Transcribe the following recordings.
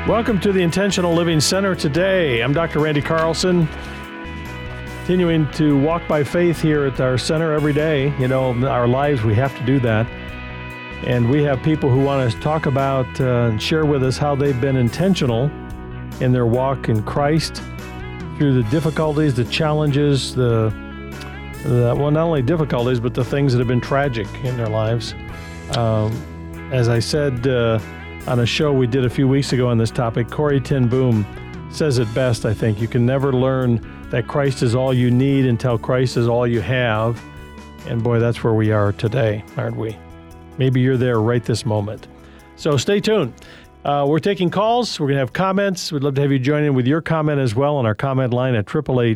Welcome to the Intentional Living Center today. I'm Dr. Randy Carlson, continuing to walk by faith here at our center every day. You know, our lives, we have to do that. And we have people who want to talk about and share with us how they've been intentional in their walk in Christ through the difficulties, the challenges, well, not only difficulties, but the things that have been tragic in their lives. As I said on a show we did a few weeks ago on this topic, Corrie ten Boom says it best, I think. You can never learn that Christ is all you need until Christ is all you have. And boy, that's where we are today, aren't we? Maybe you're there right this moment. So stay tuned. We're taking calls. We're going to have comments. We'd love to have you join in with your comment as well on our comment line at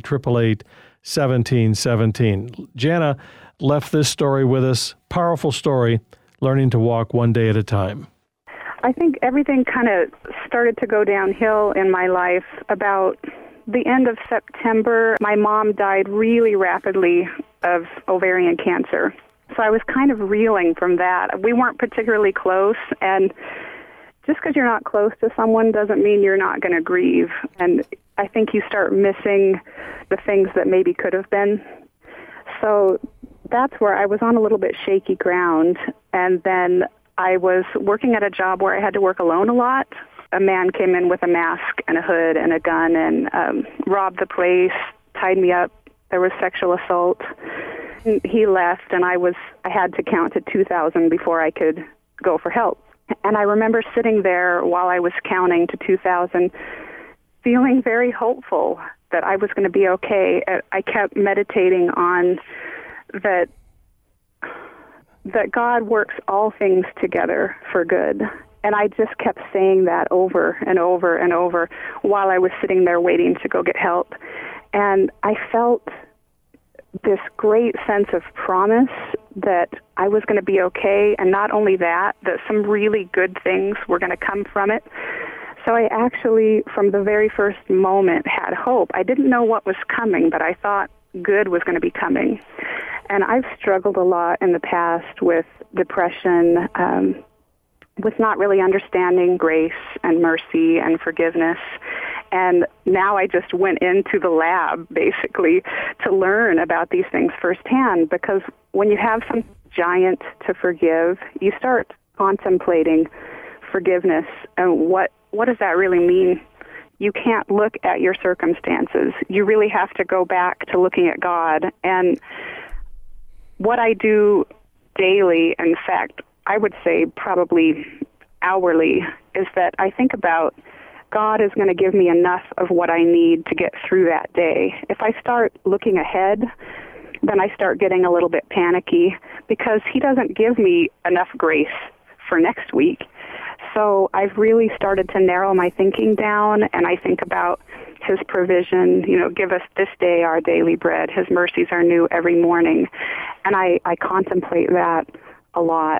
888-888-1717. Jana left this story with us. Powerful story, learning to walk one day at a time. I think everything kind of started to go downhill in my life about the end of September. My mom died really rapidly of ovarian cancer. So I was kind of reeling from that. We weren't particularly close, and just because you're not close to someone doesn't mean you're not going to grieve. And I think you start missing the things that maybe could have been. So that's where I was on a little bit shaky ground. And then I was working at a job where I had to work alone a lot. A man came in with a mask and a hood and a gun and robbed the place, tied me up. There was sexual assault. He left, and I had to count to 2,000 before I could go for help. And I remember sitting there while I was counting to 2,000, feeling very hopeful that I was going to be okay. I kept meditating on that God works all things together for good. And I just kept saying that over and over and over while I was sitting there waiting to go get help. And I felt this great sense of promise that I was going to be okay, and not only that some really good things were going to come from it. So I actually, from the very first moment, had hope. I didn't know what was coming, but I thought good was going to be coming. And I've struggled a lot in the past with depression, with not really understanding grace and mercy and forgiveness. And now I just went into the lab, basically, to learn about these things firsthand, because when you have some giant to forgive, you start contemplating forgiveness and what does that really mean? You can't look at your circumstances. You really have to go back to looking at God. And what I do daily, in fact, I would say probably hourly, is that I think about God is going to give me enough of what I need to get through that day. If I start looking ahead, then I start getting a little bit panicky because He doesn't give me enough grace for next week. So I've really started to narrow my thinking down, and I think about His provision, give us this day our daily bread. His mercies are new every morning. And I contemplate that a lot.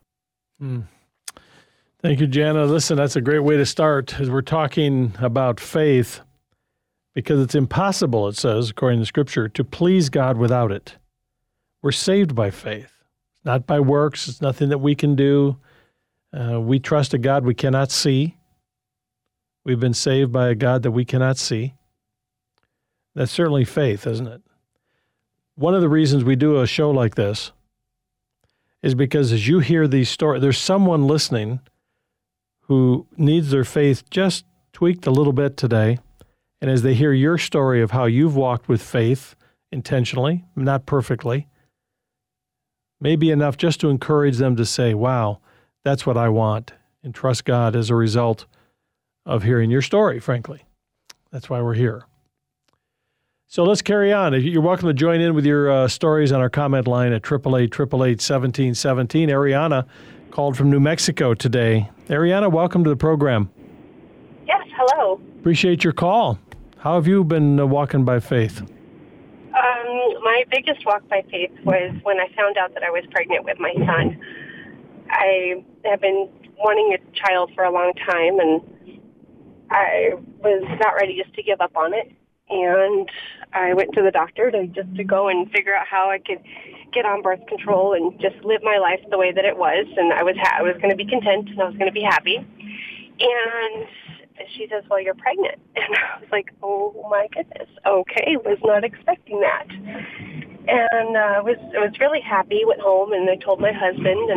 Thank you, Jana. Listen, that's a great way to start as we're talking about faith, because it's impossible, it says, according to Scripture, to please God without it. We're saved by faith, not by works. It's nothing that we can do. We trust a God we cannot see. We've been saved by a God that we cannot see. That's certainly faith, isn't it? One of the reasons we do a show like this is because as you hear these stories, there's someone listening who needs their faith just tweaked a little bit today. And as they hear your story of how you've walked with faith intentionally, not perfectly, maybe enough just to encourage them to say, wow, that's what I want, and trust God as a result of hearing your story, frankly. That's why we're here. So let's carry on. You're welcome to join in with your stories on our comment line at 888-888-1717. Ariana called from New Mexico today. Ariana, welcome to the program. Yes, hello. Appreciate your call. How have you been walking by faith? My biggest walk by faith was when I found out that I was pregnant with my son. I have been wanting a child for a long time, and I was not ready just to give up on it. And I went to the doctor to go and figure out how I could get on birth control and just live my life the way that it was. And I was going to be content, and I was going to be happy. And she says, well, you're pregnant. And I was like, oh, my goodness. Okay, was not expecting that. And was really happy, went home, and I told my husband,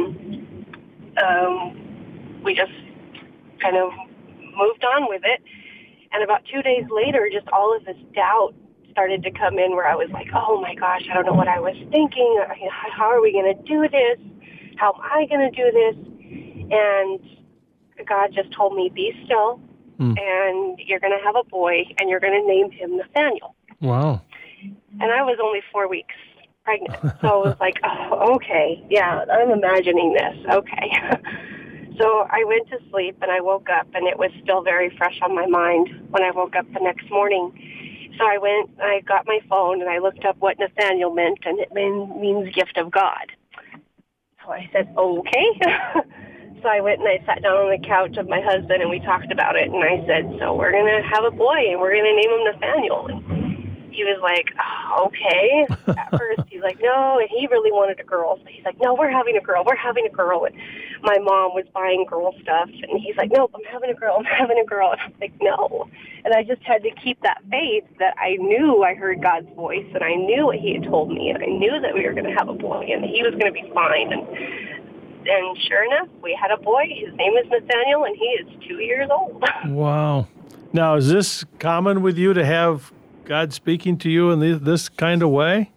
and we just kind of moved on with it. And about 2 days later, just all of this doubt started to come in where I was like, oh, my gosh, I don't know what I was thinking. How are we going to do this? How am I going to do this? And God just told me, be still, and you're going to have a boy, and you're going to name him Nathaniel. Wow. And I was only 4 weeks pregnant. So I was like, oh, okay, yeah, I'm imagining this. Okay. So I went to sleep, and I woke up, and it was still very fresh on my mind when I woke up the next morning. So I got my phone, and I looked up what Nathaniel meant, and it means gift of God. So I said, okay. So I went and I sat down on the couch with my husband, and we talked about it, and I said, so we're going to have a boy, and we're going to name him Nathaniel. And he was like, oh, okay. At first, he's like, no, and he really wanted a girl. So he's like, no, we're having a girl. And my mom was buying girl stuff, and he's like, no, I'm having a girl. And I'm like, no. And I just had to keep that faith that I knew I heard God's voice, and I knew what he had told me, and I knew that we were going to have a boy, and he was going to be fine. And sure enough, we had a boy. His name is Nathaniel, and he is 2 years old. Wow. Now, is this common with you to have God speaking to you in this kind of way?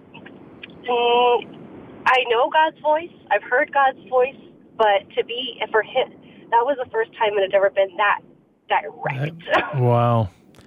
I know God's voice. I've heard God's voice, but for him, that was the first time it had ever been that direct. Wow.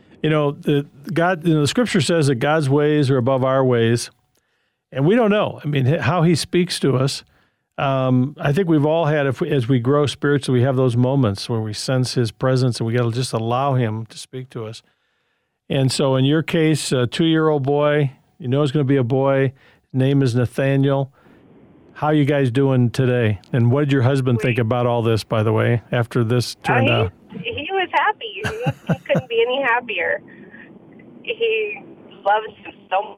The Scripture says that God's ways are above our ways, and we don't know. I mean, how he speaks to us. I think we've all had, as we grow spiritually, we have those moments where we sense his presence, and we got to just allow him to speak to us. And so in your case, a 2-year-old boy, you know it's going to be a boy. His name is Nathaniel. How are you guys doing today? And what did your husband think about all this, by the way, after this turned out? He was happy. He couldn't be any happier. He loves him so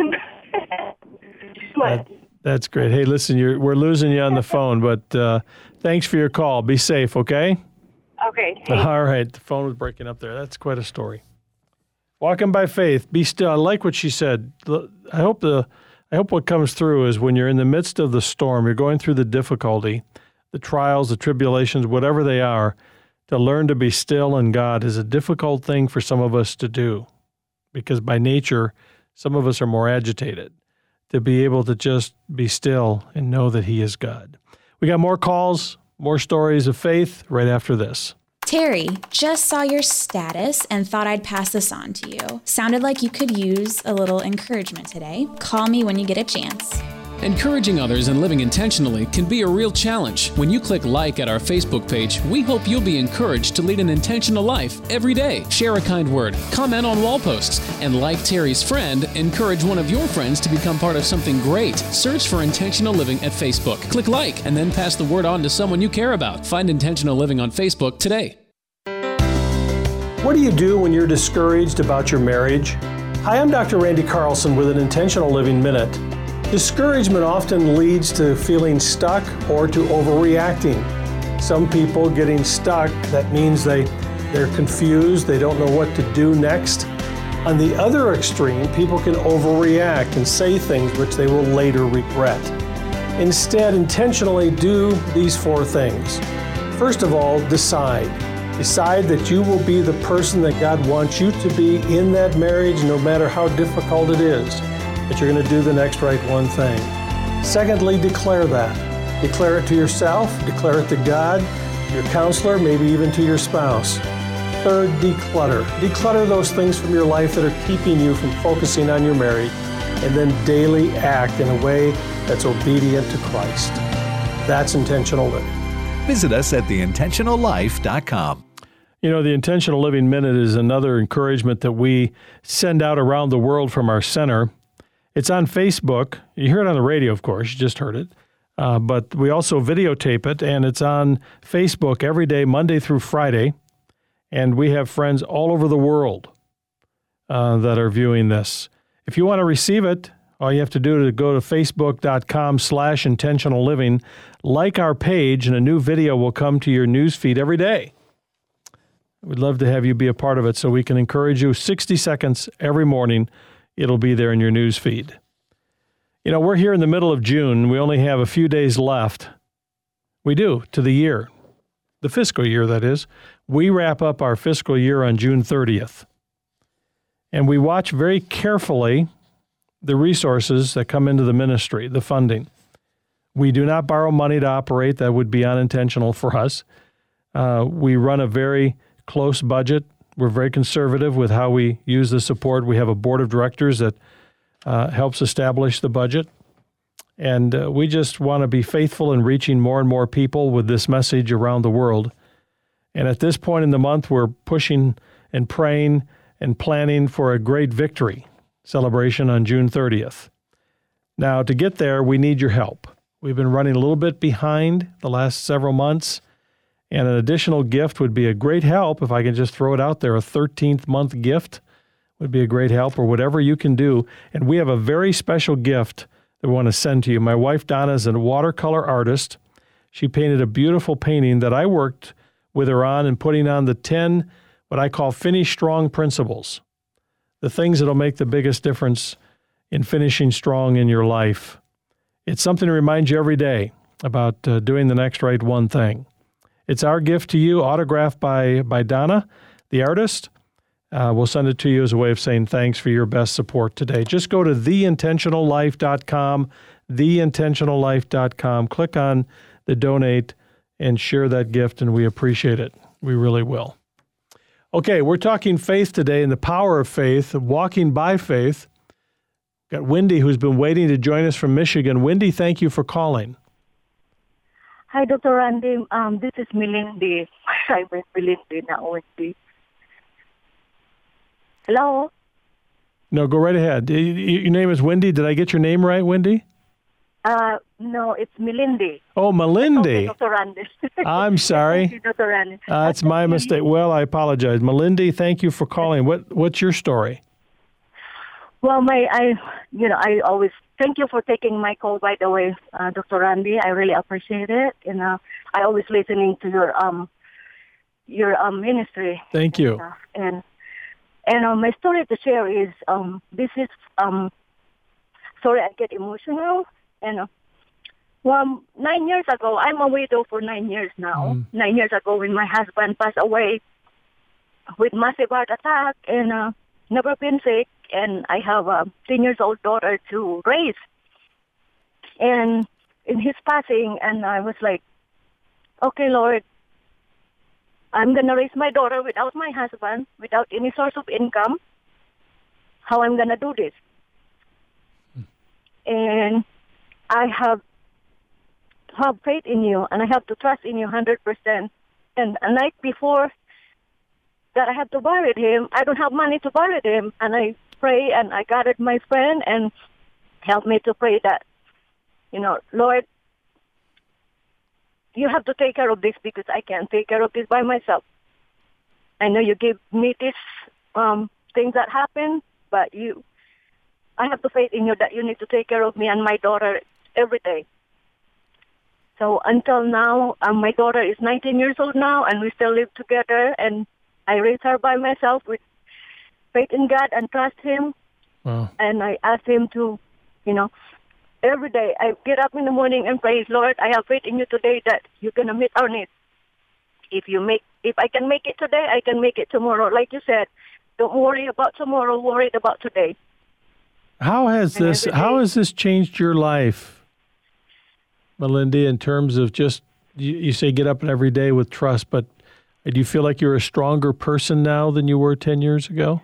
much. That's great. Hey, listen, we're losing you on the phone, but thanks for your call. Be safe, okay? Okay. All right. The phone was breaking up there. That's quite a story. Walking by faith. Be still. I like what she said. I hope what comes through is when you're in the midst of the storm, you're going through the difficulty, the trials, the tribulations, whatever they are, to learn to be still in God is a difficult thing for some of us to do, because by nature, some of us are more agitated. To be able to just be still and know that he is God. We got more calls, more stories of faith right after this. Terry, just saw your status and thought I'd pass this on to you. Sounded like you could use a little encouragement today. Call me when you get a chance. Encouraging others and living intentionally can be a real challenge. When you click like at our Facebook page, we hope you'll be encouraged to lead an intentional life every day. Share a kind word, comment on wall posts, and like Terry's friend, encourage one of your friends to become part of something great. Search for Intentional Living at Facebook. Click like and then pass the word on to someone you care about. Find Intentional Living on Facebook today. What do you do when you're discouraged about your marriage? Hi, I'm Dr. Randy Carlson with an Intentional Living Minute. Discouragement often leads to feeling stuck or to overreacting. Some people getting stuck, that means they're confused, they don't know what to do next. On the other extreme, people can overreact and say things which they will later regret. Instead, intentionally do these 4 things. First of all, decide. Decide that you will be the person that God wants you to be in that marriage, no matter how difficult it is. But you're going to do the next right one thing. Secondly, declare that. Declare it to yourself, declare it to God, your counselor, maybe even to your spouse. Third, declutter. Declutter those things from your life that are keeping you from focusing on your marriage, and then daily act in a way that's obedient to Christ. That's intentional living. Visit us at theintentionallife.com. You know, the Intentional Living Minute is another encouragement that we send out around the world from our center. It's on Facebook. You hear it on the radio, of course. You just heard it. But we also videotape it, and it's on Facebook every day, Monday through Friday. And we have friends all over the world that are viewing this. If you want to receive it, all you have to do is go to facebook.com/intentional living, like our page, and a new video will come to your news feed every day. We'd love to have you be a part of it so we can encourage you. 60 seconds every morning. It'll be there in your news feed. You know, we're here in the middle of June. We only have a few days left. We do, to the year. The fiscal year, that is. We wrap up our fiscal year on June 30th. And we watch very carefully the resources that come into the ministry, the funding. We do not borrow money to operate. That would be unintentional for us. We run a very close budget. We're very conservative with how we use the support. We have a board of directors that helps establish the budget. And we just want to be faithful in reaching more and more people with this message around the world. And at this point in the month, we're pushing and praying and planning for a great victory celebration on June 30th. Now, to get there, we need your help. We've been running a little bit behind the last several months, and an additional gift would be a great help. If I can just throw it out there, a 13th month gift would be a great help, or whatever you can do. And we have a very special gift that we want to send to you. My wife, Donna, is a watercolor artist. She painted a beautiful painting that I worked with her on and putting on the 10, what I call finish strong principles, the things that will make the biggest difference in finishing strong in your life. It's something to remind you every day about doing the next right one thing. It's our gift to you, autographed by Donna, the artist. We'll send it to you as a way of saying thanks for your best support today. Just go to theintentionallife.com, theintentionallife.com. Click on the donate and share that gift, and we appreciate it. We really will. Okay, we're talking faith today and the power of faith, walking by faith. Got Wendy, who's been waiting to join us from Michigan. Wendy, thank you for calling. Hi, Dr. Randy. This is Melindy. I'm Melindy, not Wendy. Hello? No, go right ahead. Your name is Wendy. Did I get your name right, Wendy? No, it's Melindy. Oh, Melindy. Okay, Dr. Randy. I'm sorry. Thank you, Dr. Randy. That's my mistake. Well, I apologize. Melindy, thank you for calling. What's your story? Well, I always thank you for taking my call, by the way, Dr. Randy. I really appreciate it. And I always listening to your ministry. Thank you. And my story to share is this is sorry, I get emotional. And 9 years ago, I'm a widow for 9 years now. 9 years ago, when my husband passed away with massive heart attack, and never been sick, and I have a 10-year-old daughter to raise. And in his passing, and I was like, okay, Lord, I'm going to raise my daughter without my husband, without any source of income. How I'm going to do this? And I have faith in you, and I have to trust in you 100%. And a night before that I have to bury him, I don't have money to bury him. And I pray, and I gathered my friend and helped me to pray that, Lord, you have to take care of this because I can't take care of this by myself. I know you give me this things that happen, but I have the faith in you that you need to take care of me and my daughter every day. So until now, my daughter is 19 years old now, and we still live together, and I raise her by myself with faith in God and trust Him. Wow. And I ask Him to, every day I get up in the morning and praise, Lord, I have faith in you today that you're going to meet our needs. If I can make it today, I can make it tomorrow. Like you said, don't worry about tomorrow, worry about today. How has this changed your life, Melindy, in terms of just, you say get up every day with trust, but do you feel like you're a stronger person now than you were 10 years ago?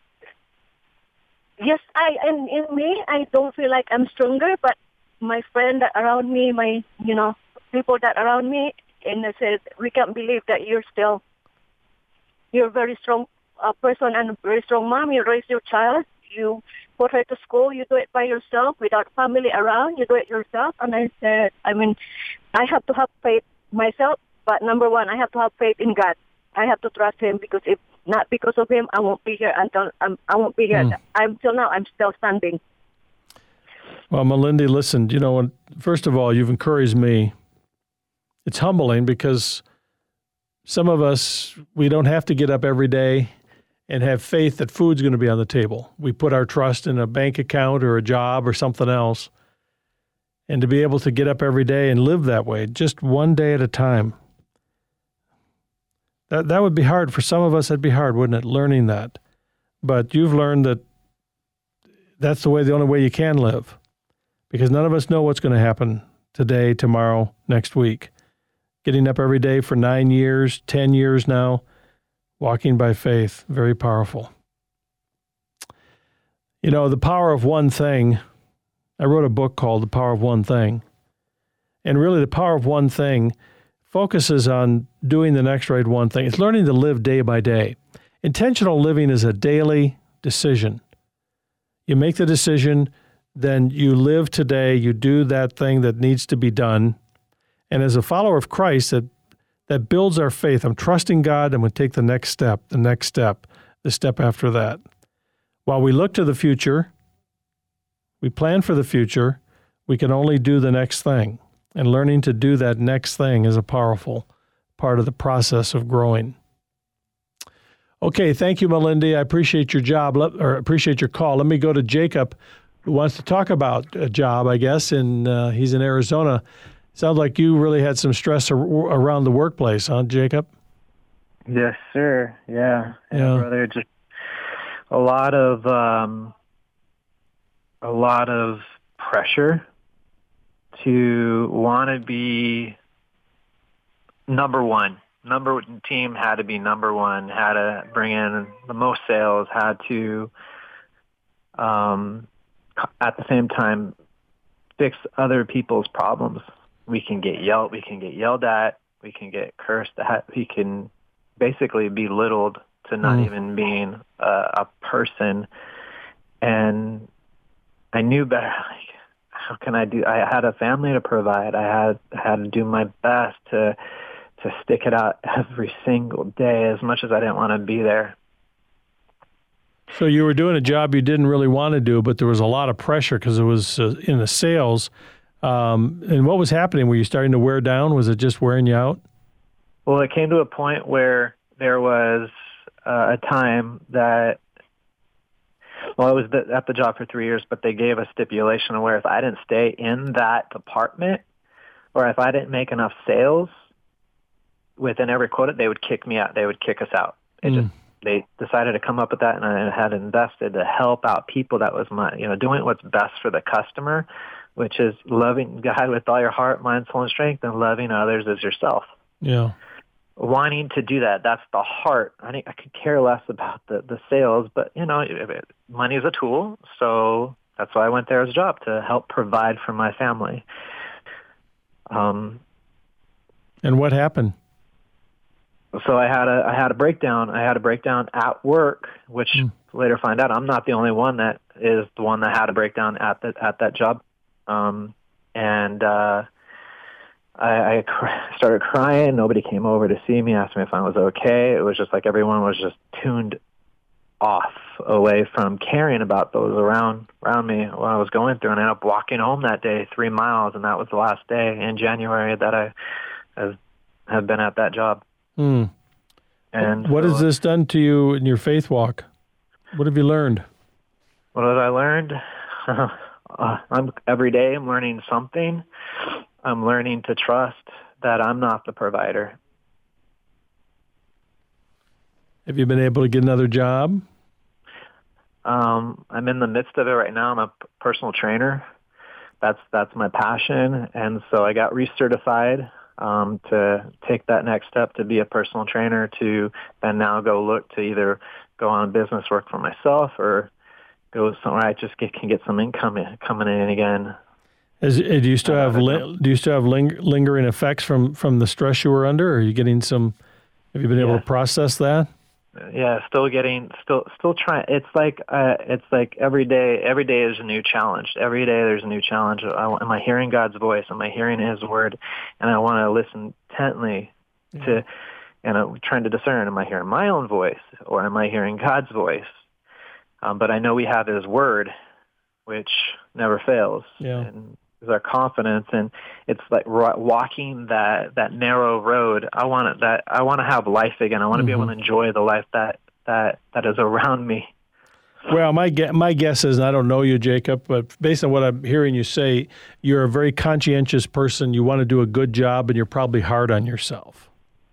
Yes, and in me, I don't feel like I'm stronger, but my friend that around me, my, people that around me, and they said, we can't believe that you're a very strong person and a very strong mom. You raise your child, you put her to school, you do it by yourself without family around, you do it yourself. And I said, I have to have faith myself, but number one, I have to have faith in God. I have to trust Him, because if not because of Him, I won't be here until Until now, I'm still standing. Well, Melindy, listen, first of all, you've encouraged me. It's humbling because some of us, we don't have to get up every day and have faith that food's going to be on the table. We put our trust in a bank account or a job or something else. And to be able to get up every day and live that way, just one day at a time, that would be hard. For some of us, that'd be hard, wouldn't it, learning that? But you've learned that that's the only way you can live, because none of us know what's going to happen today, tomorrow, next week. Getting up every day for 9 years, 10 years now, walking by faith, very powerful. You know, the power of one thing, I wrote a book called The Power of One Thing. And really the power of one thing focuses on doing the next right one thing. It's learning to live day by day. Intentional living is a daily decision. You make the decision, then you live today, you do that thing that needs to be done. And as a follower of Christ, that builds our faith. I'm trusting God, and we take the next step, the step after that. While we look to the future, we plan for the future, we can only do the next thing. And learning to do that next thing is a powerful part of the process of growing. Okay, thank you, Melindy. I appreciate your appreciate your call. Let me go to Jacob, who wants to talk about a job, I guess, and he's in Arizona. Sounds like you really had some stress around the workplace, huh, Jacob? Yes, sir. Yeah, brother. Just a lot of pressure to want to be number one. Team had to be number one, had to bring in the most sales, had to, at the same time, fix other people's problems. We can get yelled at, we can get cursed at, we can basically be belittled to not even being a person. And I knew better. Like, how can I do? I had a family to provide. I had to do my best to stick it out every single day, as much as I didn't want to be there. So you were doing a job you didn't really want to do, but there was a lot of pressure because it was in the sales. And what was happening? Were you starting to wear down? Was it just wearing you out? Well, it came to a point where there was a time that, well, I was at the job for 3 years, but they gave a stipulation where if I didn't stay in that department, or if I didn't make enough sales within every quota, they would kick me out. They would kick us out. They decided to come up with that, and I had invested to help out people. That was doing what's best for the customer, which is loving God with all your heart, mind, soul, and strength, and loving others as yourself. Yeah. Wanting to do that, that's the heart. I could care less about the sales, but, money is a tool, so that's why I went there as a job, to help provide for my family. And what happened? So I had a breakdown. I had a breakdown at work, which later find out I'm not the only one that is the one that had a breakdown at that job. I started crying. Nobody came over to see me, asked me if I was okay. It was just like everyone was just tuned off, away from caring about those around me, what I was going through. And I ended up walking home that day 3 miles, and that was the last day in January that I have been at that job. And what has this done to you in your faith walk? What have you learned? What have I learned? Every day I'm learning something. I'm learning to trust that I'm not the provider. Have you been able to get another job? I'm in the midst of it right now. I'm a personal trainer. That's my passion, and so I got recertified to take that next step to be a personal trainer, to then now go look to either go on business work for myself or go somewhere I just can get some income coming in again. Do you still have lingering effects from the stress you were under? Or are you getting some? Have you been able to process that? Yeah, still trying. It's like every day is a new challenge. Every day there's a new challenge. Am I hearing God's voice? Am I hearing His word? And I want to listen intently to, and I'm trying to discern, am I hearing my own voice or am I hearing God's voice? But I know we have His word, which never fails. Yeah. And our confidence, and it's like walking that narrow road. I want to have life again. I want to be able to enjoy the life that is around me. Well, my guess is, and I don't know you, Jacob, but based on what I'm hearing you say, you're a very conscientious person. You want to do a good job, and you're probably hard on yourself.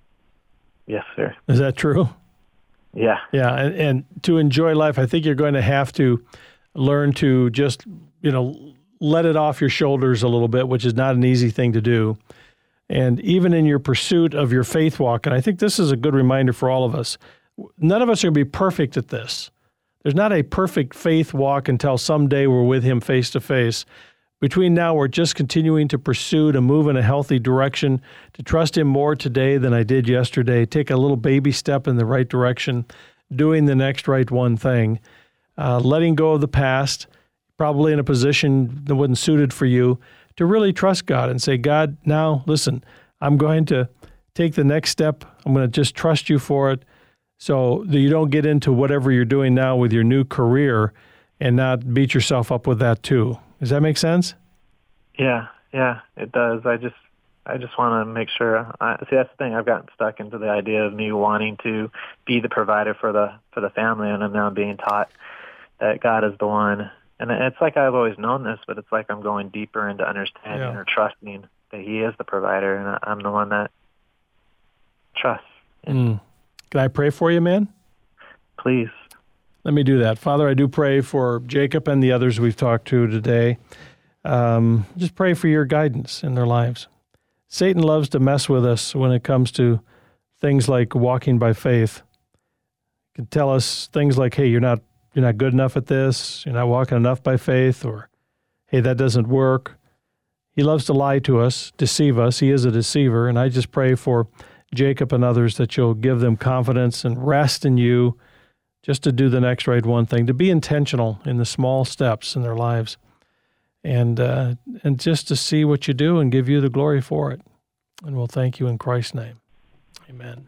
Yes, sir. Is that true? Yeah. Yeah, and to enjoy life, I think you're going to have to learn to just, let it off your shoulders a little bit, which is not an easy thing to do. And even in your pursuit of your faith walk, and I think this is a good reminder for all of us, none of us are going to be perfect at this. There's not a perfect faith walk until someday we're with him face to face. Between now, we're just continuing to pursue, to move in a healthy direction, to trust him more today than I did yesterday, take a little baby step in the right direction, doing the next right one thing, letting go of the past, probably in a position that wasn't suited for you, to really trust God and say, God, now, listen, I'm going to take the next step. I'm going to just trust you for it, so that you don't get into whatever you're doing now with your new career and not beat yourself up with that too. Does that make sense? Yeah, it does. I just want to make sure. See, that's the thing. I've gotten stuck into the idea of me wanting to be the provider for the family, and I'm now being taught that God is the one. And it's like I've always known this, but it's like I'm going deeper into understanding or trusting that He is the provider, and I'm the one that trusts. Can I pray for you, man? Please. Let me do that. Father, I do pray for Jacob and the others we've talked to today. Just pray for your guidance in their lives. Satan loves to mess with us when it comes to things like walking by faith. He can tell us things like, hey, you're not good enough at this, you're not walking enough by faith, or, hey, that doesn't work. He loves to lie to us, deceive us. He is a deceiver, and I just pray for Jacob and others that you'll give them confidence and rest in you, just to do the next right one thing, to be intentional in the small steps in their lives, and just to see what you do and give you the glory for it. And we'll thank you in Christ's name. Amen.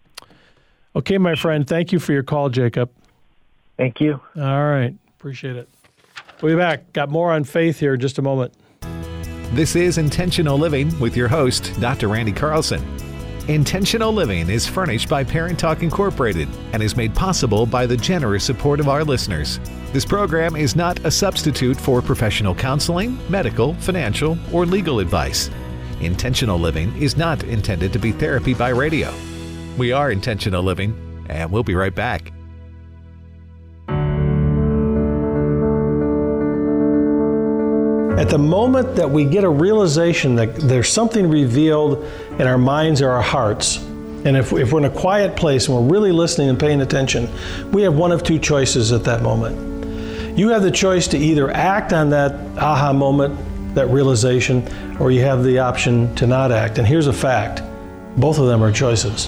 Okay, my friend, thank you for your call, Jacob. Thank you. All right. Appreciate it. We'll be back. Got more on faith here in just a moment. This is Intentional Living with your host, Dr. Randy Carlson. Intentional Living is furnished by Parent Talk Incorporated and is made possible by the generous support of our listeners. This program is not a substitute for professional counseling, medical, financial, or legal advice. Intentional Living is not intended to be therapy by radio. We are Intentional Living, and we'll be right back. At the moment that we get a realization that there's something revealed in our minds or our hearts, and if we're in a quiet place and we're really listening and paying attention, we have one of two choices at that moment. You have the choice to either act on that aha moment, that realization, or you have the option to not act. And here's a fact. Both of them are choices.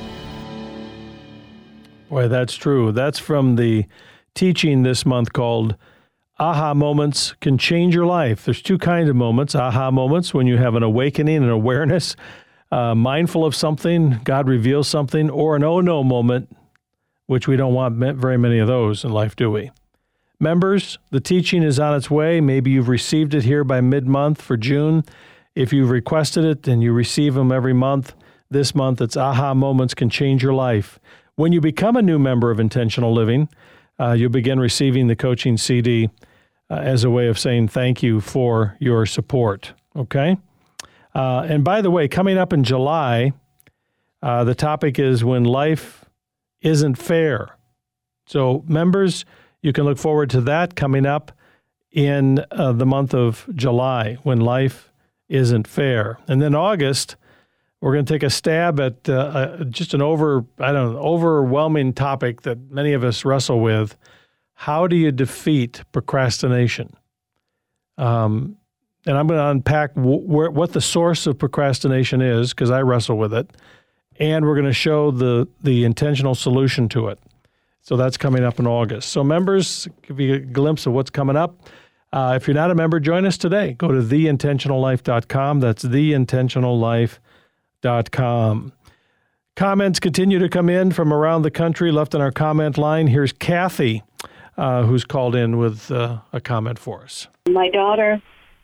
Boy, that's true. That's from the teaching this month called Aha Moments Can Change Your Life. There's two kinds of moments. Aha moments, when you have an awakening and awareness, mindful of something, God reveals something, or an oh-no moment, which we don't want very many of those in life, do we? Members, the teaching is on its way. Maybe you've received it here by mid-month for June. If you've requested it and you receive them every month, this month it's Aha Moments Can Change Your Life. When you become a new member of Intentional Living, you'll begin receiving the coaching CD as a way of saying thank you for your support, okay? And by the way, coming up in July, the topic is When Life Isn't Fair. So members, you can look forward to that coming up in the month of July, When Life Isn't Fair. And then August, we're going to take a stab at just an overwhelming topic that many of us wrestle with. How do you defeat procrastination? And I'm going to unpack what the source of procrastination is, because I wrestle with it, and we're going to show the intentional solution to it. So that's coming up in August. So members, give you a glimpse of what's coming up. If you're not a member, join us today. Go to theintentionallife.com. That's theintentionallife.com. Comments continue to come in from around the country, left on our comment line. Here's Kathy, who's called in with a comment for us. My daughter,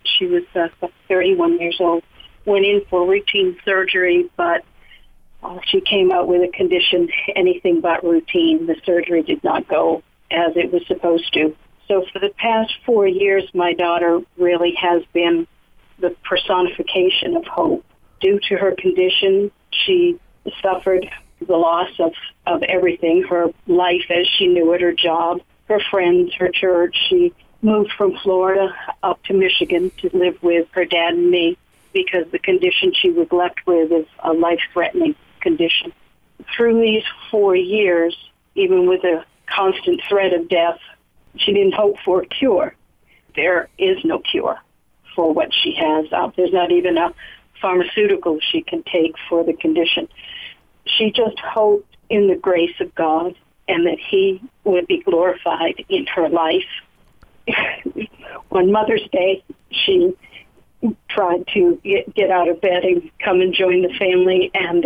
She was 31 years old. Went in for routine surgery, but she came out with a condition anything but routine. The surgery did not go as it was supposed to. So for the past 4 years, my daughter really has been the personification of hope. Due to her condition, she suffered the loss of everything, her life as she knew it, her job, her friends, her church. She moved from Florida up to Michigan to live with her dad and me because the condition she was left with is a life-threatening condition. Through these 4 years, even with a constant threat of death, she didn't hope for a cure. There is no cure for what she has. There's not even a pharmaceutical she can take for the condition. She just hoped in the grace of God and that He would be glorified in her life. On Mother's Day, she tried to get out of bed and come and join the family, and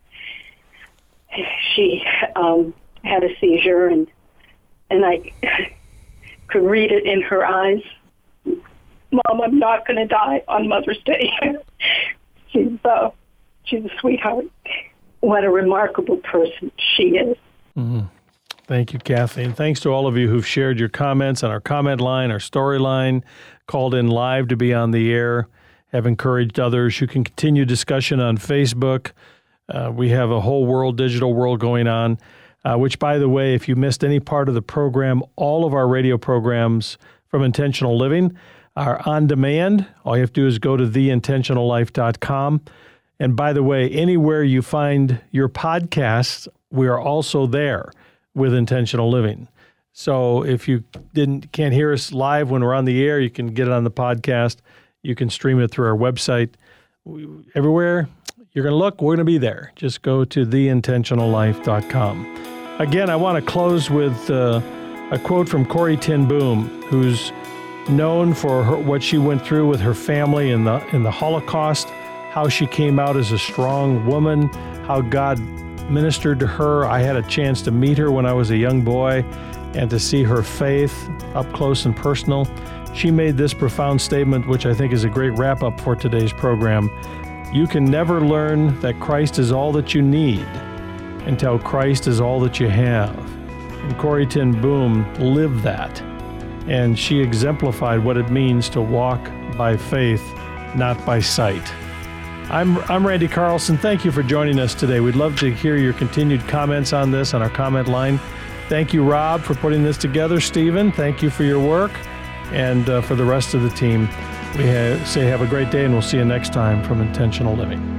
she had a seizure, and I could read it in her eyes. Mom, I'm not going to die on Mother's Day. She's a sweetheart. What a remarkable person she is. Mm-hmm. Thank you, Kathy. And thanks to all of you who've shared your comments on our comment line, our story line, called in live to be on the air, have encouraged others. You can continue discussion on Facebook. We have a whole digital world going on, which, by the way, if you missed any part of the program, all of our radio programs from Intentional Living are on demand. All you have to do is go to theintentionallife.com. And by the way, anywhere you find your podcasts, we are also there with Intentional Living. So if you can't hear us live when we're on the air, you can get it on the podcast. You can stream it through our website. Everywhere you're going to look, we're going to be there. Just go to theintentionallife.com. Again, I want to close with a quote from Corrie ten Boom, who's known for what she went through with her family in the Holocaust, how she came out as a strong woman, how God ministered to her. I had a chance to meet her when I was a young boy and to see her faith up close and personal. She made this profound statement, which I think is a great wrap-up for today's program. You can never learn that Christ is all that you need until Christ is all that you have. And Corrie ten Boom lived that, and she exemplified what it means to walk by faith, not by sight. I'm Randy Carlson. Thank you for joining us today. We'd love to hear your continued comments on this on our comment line. Thank you, Rob, for putting this together. Stephen, thank you for your work. And for the rest of the team, we say have a great day, and we'll see you next time from Intentional Living.